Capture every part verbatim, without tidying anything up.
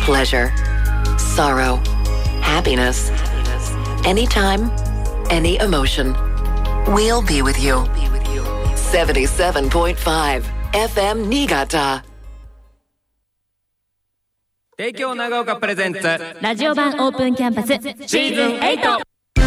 pleasure, sorrow, happiness. Anytime, any emotion. We'll be with you. seventy-seven point five エフエム 新潟。 帝京長岡プレゼンツラジオ版オープンキャンパスシーズンエイト。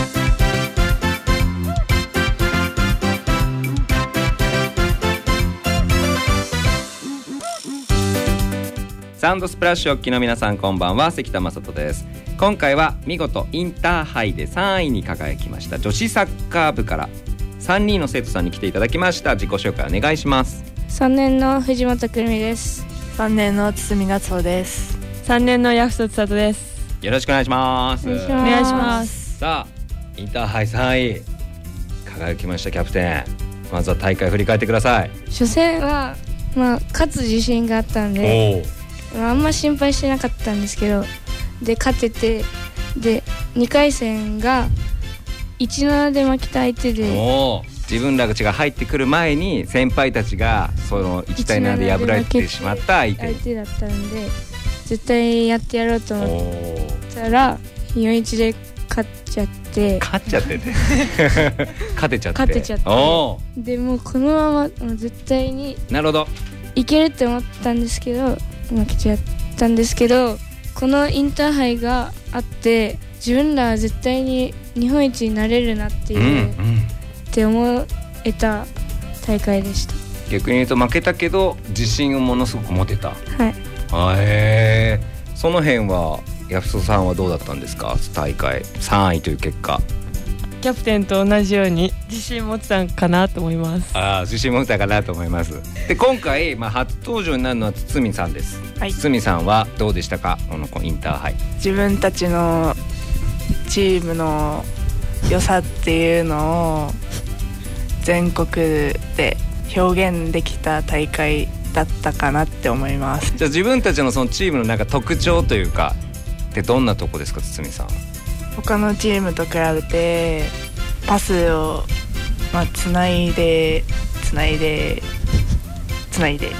サウンドスプラッシュお聞きの皆さん、こんばんは。関田正人です。今回は見事インターハイでさんいに輝きました女子サッカー部からさんにんの生徒さんに来ていただきました。自己紹介お願いします。 さんねんの藤本くるみです。 さんねんの堤夏穂です。 さんねんのヤフト千里です。 よろしくお願いします。 お願いします。 さあ、インターハイさんい輝きましたキャプテン、まずは大会振り返ってください。 初戦は、まあ、勝つ自信があったんで、まあ、あんま心配してなかったんですけど、で勝てて、でにかい戦が いたいなな で負けた相手で、 お自分らが入ってくる前に先輩たちがそのいちたいななで破られてしまった相手相手だったんで、絶対やってやろうと思ったらよんたいいちで勝っちゃって勝っちゃってて勝てちゃって勝てちゃっておでもうこのままもう絶対になるほどいけるって思ったんですけど、負けちゃったんですけど、このインターハイがあって自分らは絶対に日本一になれるなっていう、うんうん、って思えた大会でした。 逆に言うと負けたけど自信をものすごく持てた。 はい。 あえー、その辺はヤフトさんはどうだったんですか。大会さんいという結果。 キャプテンと同じように自信持ってたんかなと思います。 ああ、自信持ってたかなと思います。で今回、まあ、初登場になるのは堤さんです、はい、堤さんはどうでしたか、このインターハイ。 自分たちのチームの良さっていうのを全国で表現できた大会だったかなって思います。 じゃあ自分たちのそのチームのなんか特徴というかってどんなとこですか、堤さん。 他のチームと比べてパスを、まあ、つないでつないでつないで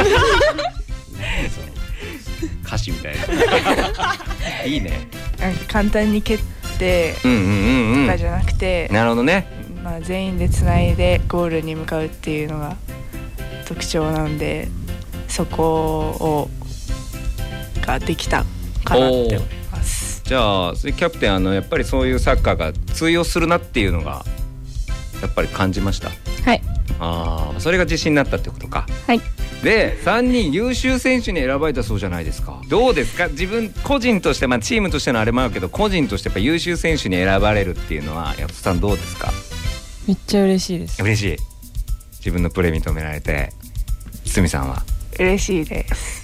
歌詞みたいないいね。 なんか簡単に蹴ってとかじゃなくて、 なるほどね、 まあ、全員でつないでゴールに向かうっていうのが特徴なんで、そこをができたかなって思います。 じゃあキャプテン、あのやっぱりそういうサッカーが通用するなっていうのがやっぱり感じました。 はい。 ああ、それが自信になったってことか。 はい。 でさんにん優秀選手に選ばれたそうじゃないですか。どうですか、自分個人として、まあ、チームとしてのあれもあるけど個人としてやっぱ優秀選手に選ばれるっていうのはヤフトさんどうですか。 めっちゃ嬉しいです。 嬉しい。自分のプレー認められて。堤さんは嬉しいです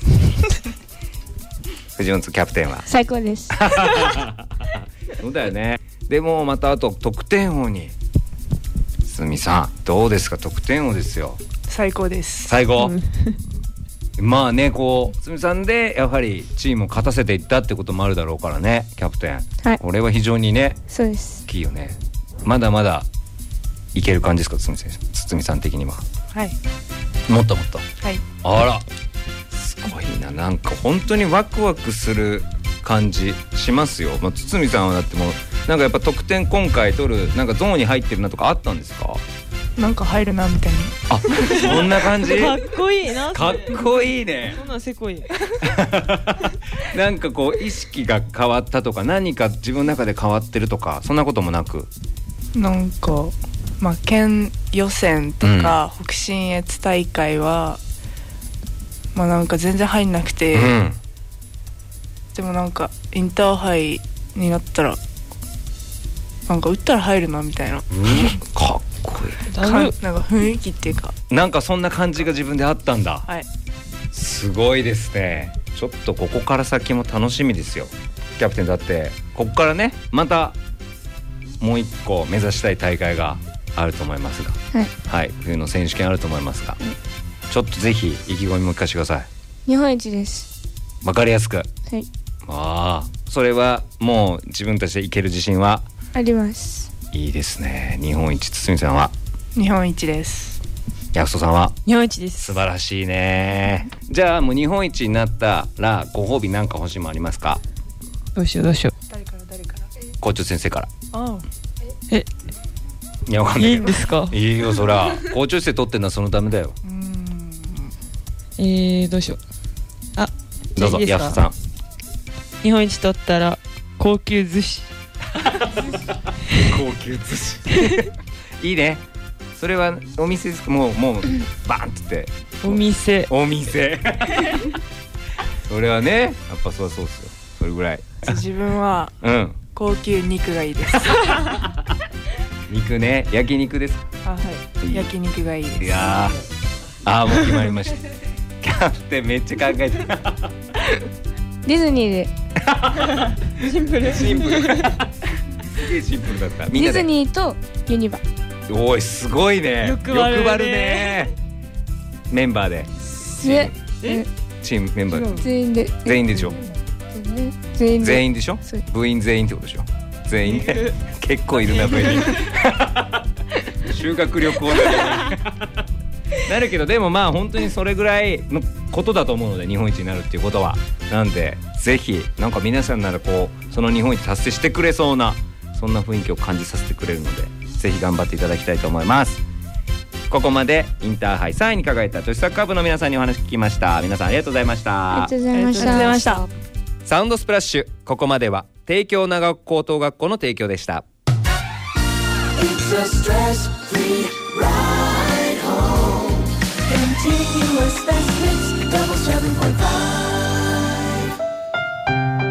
藤本キャプテンは最高ですそうだよね。でもまたあと得点王に堤さんどうですか。得点王ですよ。 最高です。 最高まあね、こう堤さんでやはりチームを勝たせていったってこともあるだろうからね、キャプテン、 はい、 これは非常にね、 そうです、 大きいよね。まだまだいける感じですか、堤選手、堤さん的には。 はい。 もっともっと。 はい。 あら、すごいな。なんか本当にワクワクする感じしますよ。まあ、堤さんはだってもうなんかやっぱ得点今回取るなんかゾーンに入ってるなとかあったんですか。 なんか入るなみたいな。 あ、そんな感じ。 かっこいいな。 かっこいいね。 そんなんせこいなんかこう意識が変わったとか何か自分の中で変わってるとかそんなこともなく。 なんかまあ県予選とか、うん、北信越大会はまあなんか全然入んなくて、うん、でもなんかインターハイになったらなんか打ったら入るなみたいな、うん、 かっこいい。 かなんか雰囲気っていうかなんかそんな感じが自分であったんだ。 はい。 すごいですね。ちょっとここから先も楽しみですよキャプテン。だってここからねまたもう一個目指したい大会があると思いますが、はい、はい、冬の選手権あると思いますが、うん、ちょっとぜひ意気込みも聞かせてください。 日本一です。 わかりやすく。はい。 ああ、それはもう自分たちでいける自信はあります。 いいですね。日本一、堤さんは日本一です。 ヤクソさんは日本一です。 素晴らしいね。じゃあもう日本一になったらご褒美なんか欲しいもありますか？ どうしようどうしよう。 誰から誰から校長先生から。 あえいやわかんないけどいいんですか？ いいよそら校長先生取ってんのはそのためだよ。 うーんえー、どうしよう。あ、 どうぞいいですか？ ヤクソさん。 日本一取ったら高級寿司。 高級寿司いいね。それはお店ですか？もうもうバーンってってお店。 お店それはねやっぱそうそうですよ。それぐらい自分はうん高級肉がいいです。 肉ね。焼肉ですか？ あ、はいい。焼肉がいいです。 いやーあーもう決まりましたキャプテンめっちゃ考えてるディズニーでシンプル。 シンプルすげえシンプルだった。みんディズなでニーとユニバおいすごいね。 欲張るね欲張るね。メンバーででえチームメンバーで全員で全員でしょ？ 全員で全員でしょそう？ 部員全員ってことでしょ？全員で結構いるな部員修学旅行だねなるけどでもまあ本当にそれぐらいのことだと思うので日本一になるっていうことはなんでぜひなんか皆さんならこうその日本一達成してくれそうなそんな雰囲気を感じさせてくれるのでぜひ頑張っていただきたいと思います。ここまでインターハイさんいに輝いた女子サッカー部の皆さんにお話聞きました。皆さんありがとうございましたありがとうございましありがとうございました。 サウンドスプラッシュここまでは帝京長岡高等学校の提供でした。 It's a stress-free ride home. Continuous best hits, double seven point five.